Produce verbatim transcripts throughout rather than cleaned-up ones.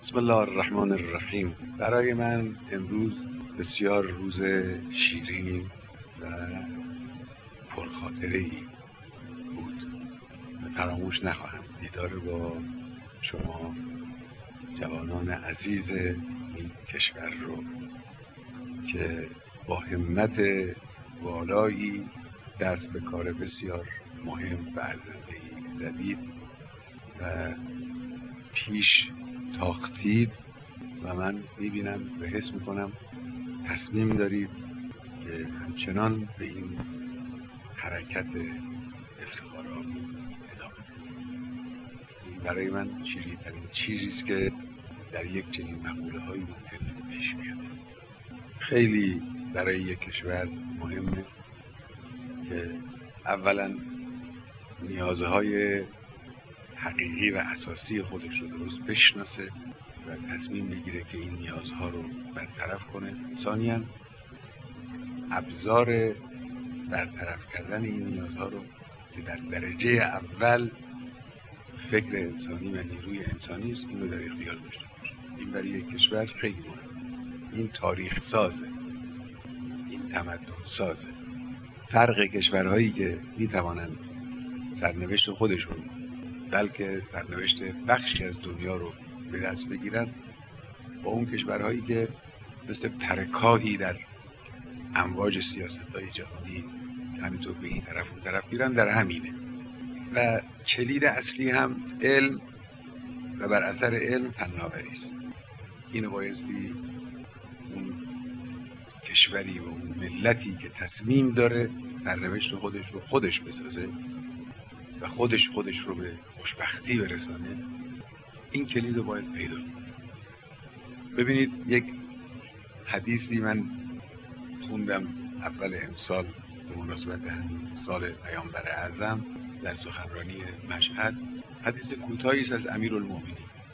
بسم الله الرحمن الرحیم. برای من امروز بسیار روز شیرین و پرخاطره‌ای بود و فراموش نخواهم دیدار با شما جوانان عزیز این کشور رو که با همت والایی دست به کار بسیار مهم و ارزنده‌ای زدید و پیش تاختید و من میبینم و حس میکنم تصمیم دارید که همچنان به این حرکت افتخارآمیز ادامه بدید. این برای من شیرین‌ترین چیزی است که در یک چنین مقوله هایی ممکن پیش بیاد. خیلی برای یک کشور مهمه که اولا نیازهای حقیقی و اساسی خودش رو درست بشناسه و تصمیم بگیره که این نیازها رو برطرف کنه. ثانیاً ابزار برطرف کردن این نیازها رو که در درجه اول فکر انسانی و نیروی انسانی است این رو در اختیار داشته باشه. این برای یک کشور خیلی مهمه. این تاریخ سازه، این تمدن سازه. فرق کشورهایی که میتوانند سرنوشت خودشون بلکه سرنوشت بخشی از دنیا رو به دست بگیرن با اون کشورهایی که مثل ترکاهی در امواج سیاست‌های جهانی همینطور به این طرف اون طرف میرن، در همینه. و کلید اصلی هم علم و بر اثر علم فناوری است. اینو بایستی اون کشوری و اون ملتی که تصمیم داره سرنوشت خودش رو خودش بسازه و خودش خودش رو به خوشبختی برسانه، این کلید رو باید پیدا کنه. ببینید، یک حدیثی من خوندم اول امسال به مناسبت سال پیامبر اعظم در سخنرانی مشهد. حدیث کوتاهی است از امیرالمومنین: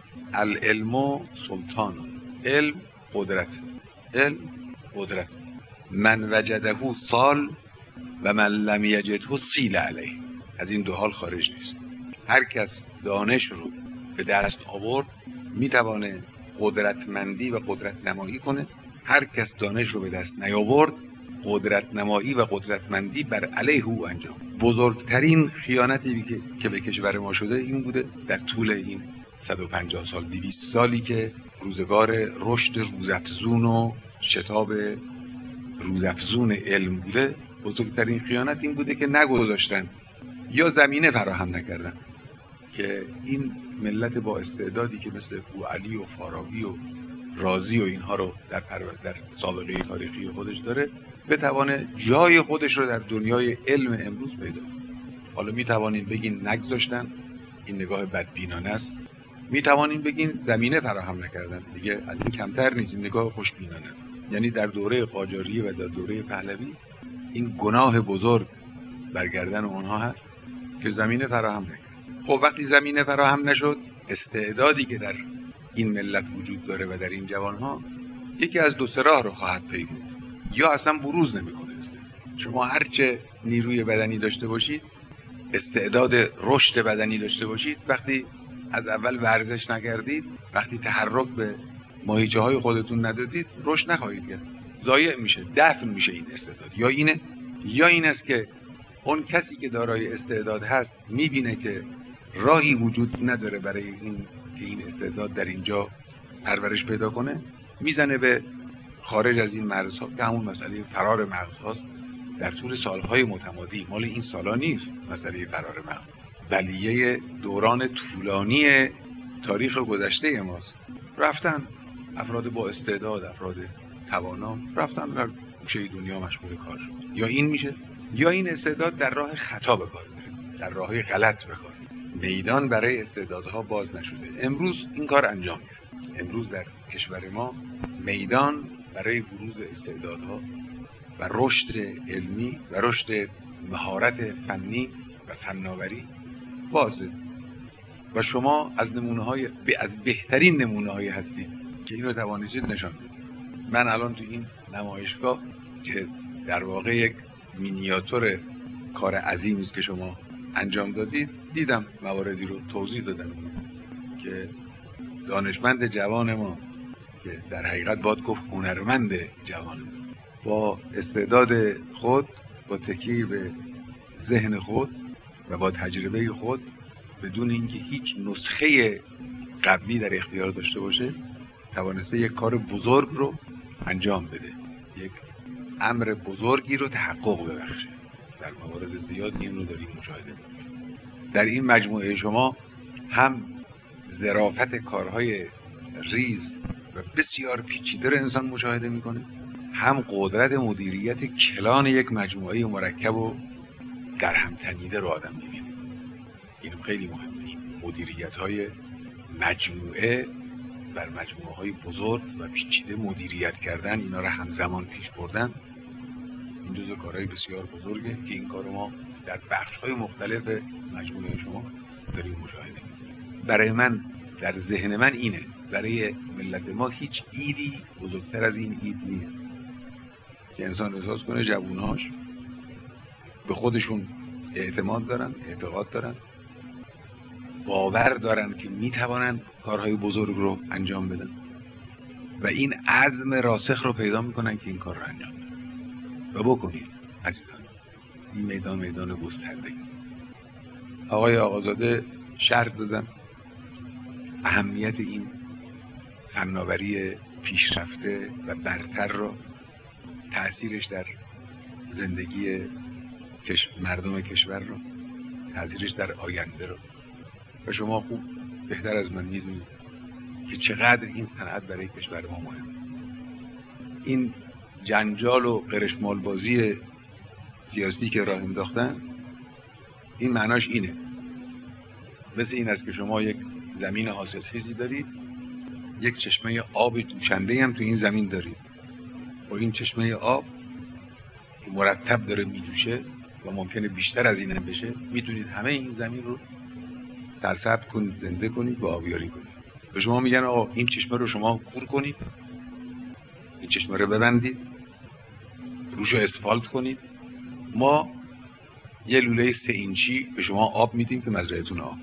العلم سلطان، علم قدرت، علم قدرت، من وجده سال و من لم یجده سیل علیه. از این دو حال خارج نیست. هر کس دانش رو به دست آورد میتوانه قدرتمندی و قدرت نمایی کنه. هر کس دانش رو به دست نیاورد قدرت نمایی و قدرتمندی بر علیه او انجام. بزرگترین خیانتی که به کشور ما شده این بوده در طول این صد و پنجاه سال، دویست سالی که روزگار رشد روزافزون و شتاب روزافزون علم بوده. بزرگترین خیانت این بوده که نگذاشتن یا زمینه فراهم نکردن که این ملت با استعدادی که مثل بوعلی و فارابی و رازی و اینها رو در در سابقه تاریخی خودش داره بتوانه جای خودش رو در دنیای علم امروز پیدا کنه. حالا می توانین بگین نگذاشتن، این نگاه بدبینانه است. می توانین بگین زمینه فراهم نکردن، دیگه از این کمتر نیست، این نگاه خوشبینانه است. یعنی در دوره قاجاریه و در دوره پهلوی این گناه بزرگ برگردن اونها هست که زمینه فراهم نکرد. خب وقتی زمینه فراهم نشد، استعدادی که در این ملت وجود داره و در این جوانها یکی از دو سه راه رو خواهد پیمود: یا اصلا بروز نمیکنه. شما هرچه نیروی بدنی داشته باشید، استعداد رشد بدنی داشته باشید، وقتی از اول ورزش نکردید، وقتی تحرک به ماهیچه های خودتون ندادید، رشد نخواهید کرد. ضایع میشه، دفن میشه این استعداد. یا اینه یا این است که اون کسی که دارای استعداد هست میبینه که راهی وجود نداره برای این که این استعداد در اینجا پرورش پیدا کنه، میزنه به خارج از این مرزها که همون مسئله فرار مغز هاست. در طول سالهای متمادی، مال این سالا نیست مسئله فرار مغز، بلیه دوران طولانی تاریخ گذشته ماست. رفتن افراد با استعداد، افراد توانا، رفتن در گوشه دنیا مشغول کار شد. یا این میشه یا این استعداد در راه خطا به کار میره، در راه غلط به کار میره. میدان برای استعدادها باز نشده. امروز این کار انجام میشه. امروز در کشور ما میدان برای بروز استعدادها و رشد علمی و رشد مهارت فنی و فناوری بازه و شما از نمونه‌های از بهترین نمونه‌هایی هستید که اینو توانید نشان بدید. من الان تو این نمایشگاه که در واقع یک مینیاتور کار عظیمی است که شما انجام دادید، دیدم مواردی رو توضیح دادن که دانشمند جوان ما که در حقیقت باید گفت هنرمند جوان ما، با استعداد خود، با تکیه به ذهن خود و با تجربه خود، بدون اینکه هیچ نسخه قبلی در اختیار داشته باشه، توانسته یک کار بزرگ رو انجام بده، یک امر بزرگی رو تحقق ببخشه. در موارد زیاد این رو داریم مشاهده می‌کنیم. در این مجموعه شما هم ظرافت کارهای ریز و بسیار پیچیده رو انسان مشاهده میکنه، هم قدرت مدیریت کلان یک مجموعه مرکب و در هم تنیده رو آدم میبینه. این خیلی مهمه، این مدیریت های مجموعه بر مجموعه های بزرگ و پیچیده مدیریت کردن، اینا رو همزمان پیش بردن، این جزو کارهای بسیار بزرگه که این کار ما در بخش های مختلف مجموعه شما داریم مشاهده میکنیم. برای من، در ذهن من اینه، برای ملت ما هیچ ایدی بزرگتر از این اید نیست که انسان احساس کنه جووناش به خودشون اعتماد دارن، اعتقاد دارن، باور دارن که میتوانن کارهای بزرگ رو انجام بدن و این عزم راسخ رو پیدا میکنن که این کار رو انجام بدن. و بکنید عزیزان، این میدان میدان گستردگی. آقای آقازاده شرط دادن اهمیت این فناوری پیشرفته و برتر رو، تأثیرش در زندگی مردم کشور رو، تأثیرش در آینده رو، و شما خوب بهتر از من میدونید که چقدر این صنعت برای کشور ما مهمه. این جنجال و قرشمال بازی سیاسی که راه انداختن، این معناش اینه، مثل این است که شما یک زمین حاصلخیزی دارید، یک چشمه آب جوشنده هم تو این زمین دارید، با این چشمه آب که مرتب داره میجوشه و ممکنه بیشتر از این هم بشه، میتونید همه این زمین رو سرسبز کنید، زنده کنید و آبیاری کنید. به شما میگن آقا این چشمه رو شما کور کنید، این چشمه رو ببندید، روشو اسفالت کنید، ما یه لوله سه اینچی به شما آب میدیم که مزرعتون آب.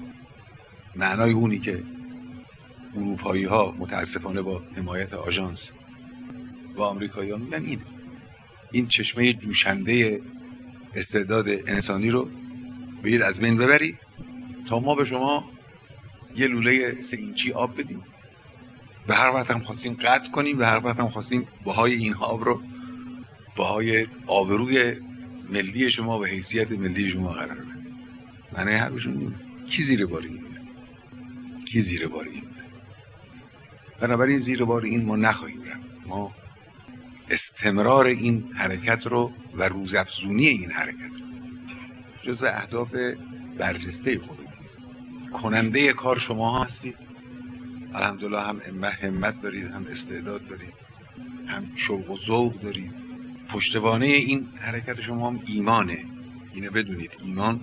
معنای اونی که اروپایی ها متاسفانه با حمایت آژانس و آمریکایی ها میگن اینه، این چشمه جوشنده استعداد انسانی رو باید از بین ببرید تا ما به شما یه لوله سه اینچی آب بدیم، به هر وقت هم خواستیم قطع کنیم، به هر وقت هم خواستیم بهای این آب رو بهای آبروی ملی شما و حیثیت ملی شما قرار بدیم. معنی حرفشون اینه. کی زیر بار این میره؟ کی زیر بار این میره؟ بنابراین زیر بار این ما نخواهیم رفت. ما استمرار این حرکت رو و روزافزونی این حرکت رو جزو اهداف برجسته خودمون کننده کار شما هستید. الحمدلله هم همت دارید، هم استعداد دارید، هم شوق و ذوق دارید. پشتوانه این حرکت شما هم ایمانه. اینو بدونید، ایمان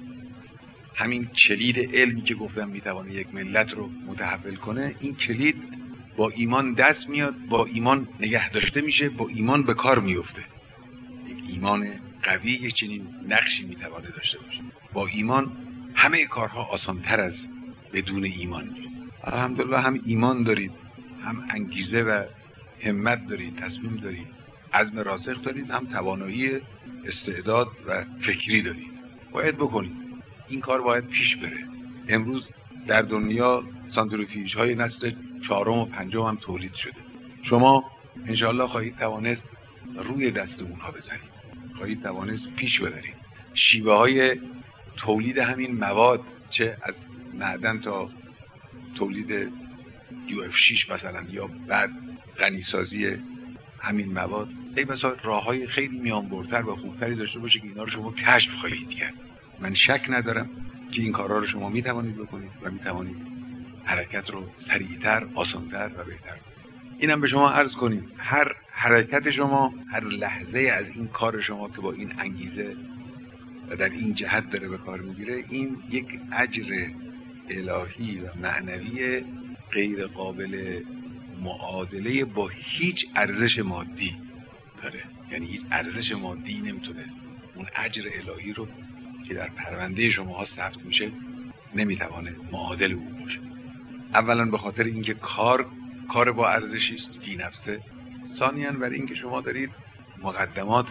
همین کلید علمی که گفتم میتونه یک ملت رو متحول کنه، این کلید با ایمان دست میاد، با ایمان نگه داشته میشه، با ایمان به کار میفته. یک ایمان قوی یک چنین نقشی میتونه داشته باشه. با ایمان همه کارها آسانتر از بدون ایمان. الحمدلله هم ایمان دارید، هم انگیزه و همت دارید، تصمیم دارید، عزم راسخ دارید، هم توانایی استعداد و فکری دارید. باید بکنید. این کار باید پیش بره. امروز در دنیا سانتریفیوژ های نسل چهارم و پنجم هم تولید شده. شما انشاءالله خواهید توانست روی دست اونها بزنید، خواهید توانست پیش ببرید. شیوه های تولید همین مواد، چه از معدن تا تولید یو اف شش مثلا، یا بعد غنیسازی همین مواد، ای بسا راه های خیلی میانبرتر و خوبتری داشته باشه که اینا رو شما کشف خواهید کرد. من شک ندارم که این کارها رو شما میتوانید بکنید و میتوانید حرکت رو سریعتر، آسانتر و بهتر کنید. اینم به شما عرض کنیم، هر حرکت شما، هر لحظه از این کار شما که با این انگیزه و در این جهت داره به کار میگیره، این یک اجر الهی و معنوی غیر قابل معادله با هیچ ارزش مادی داره. یعنی هیچ ارزش مادی نمیتونه اون اجر الهی رو که در پرونده شما ها ثبت میشه نمیتوانه معادل اون باشه. اولا به خاطر اینکه کار کار با ارزشی است فی نفسه، ثانیاً برای اینکه شما دارید مقدمات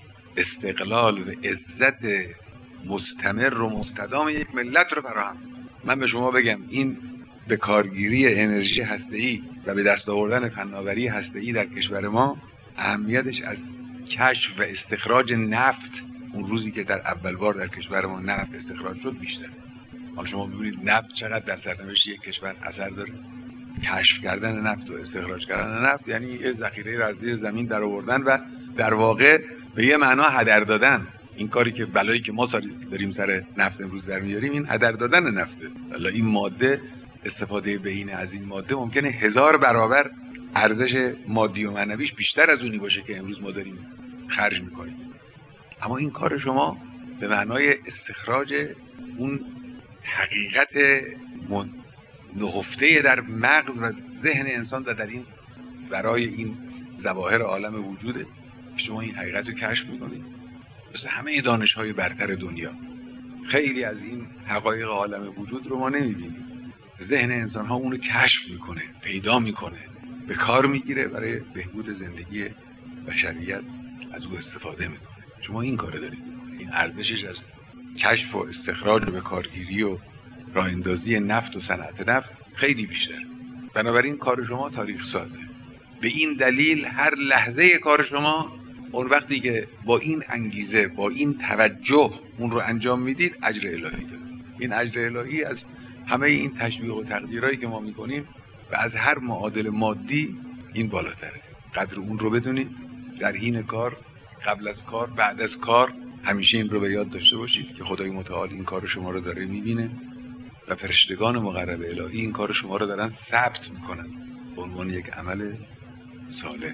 استقلال و عزت مستمر و مستدام یک ملت رو فراهم می‌کنید. من به شما بگم این به کارگیری انرژی هسته‌ای و به دست آوردن فناوری هسته‌ای در کشور ما اهمیتش از کشف و استخراج نفت اون روزی که در اول بار در کشور ما نفت استخراج شد بیشتر. حالا شما ببینید نفت چقدر در سرنوشت یک کشور اثر داره. کشف کردن نفت و استخراج کردن نفت یعنی یه ذخیره را از زیر زمین در آوردن و در واقع به یه معنا هدر دادن. این کاری که بلایی که ما داریم سر نفت امروز در میاریم این هدر دادن نفته. حالا این ماده استفاده بهینه از این ماده ممکنه هزار برابر ارزش مادی و معنویش بیشتر از اونی باشه که امروز ما داریم خرج میکنیم. اما این کار شما به معنای استخراج اون حقیقت من نهفته در مغز و ذهن انسان و در این برای این ظواهر عالم وجوده که شما این حقیقت رو کشف میکنید. مثل همه دانش‌های برتر دنیا خیلی از این حقایق عالم وجود رو ما نمیبینیم. ذهن انسان ها اونو کشف میکنه، پیدا میکنه، به کار میگیره، برای بهبود زندگی بشریت از او استفاده میکنه. شما این کار دارید میکنید. این ارزشش از کشف و استخراج و به کارگیری و راه اندازی نفت و صنعت نفت خیلی بیشتر. بنابراین کار شما تاریخ سازه. به این دلیل هر لحظه کار شما اون وقتی که با این انگیزه، با این توجه اون رو انجام میدید، اجر الهی داره. این اجر الهی از همه این تشویق و تقدیرایی که ما میکنیم و از هر معادل مادی این بالاتره. قدر اون رو بدونید. در حین کار، قبل از کار، بعد از کار همیشه این رو به یاد داشته باشید که خدای متعال این کار شما رو داره میبینه و فرشتگان مقرب الهی این کار شما رو دارن ثبت میکنن به عنوان یک عمل صالح.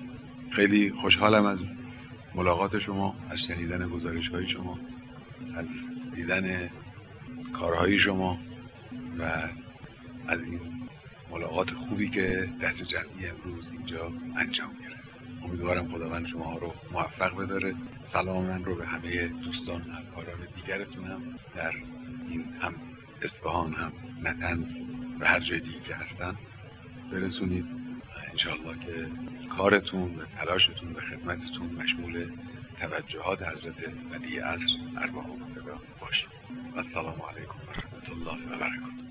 خیلی خوشحالم از ملاقات شما، از شنیدن گزارش‌های شما، از دیدن کارهای شما و از این ملاقات خوبی که دست جمعی امروز اینجا انجام گرفت. امیدوارم خداوند شما رو موفق بداره. سلام من رو به همه دوستان و همکاران دیگرتون هم در این هم اصفهان هم نطنز و هر جای دیگه که هستن برسونید. انشاءالله که کارتون و تلاشتون و خدمتتون مشمول توجهات حضرت ولی عصر ارواح مقدسه باشه. السلام علیکم و رحمت الله و برکاته.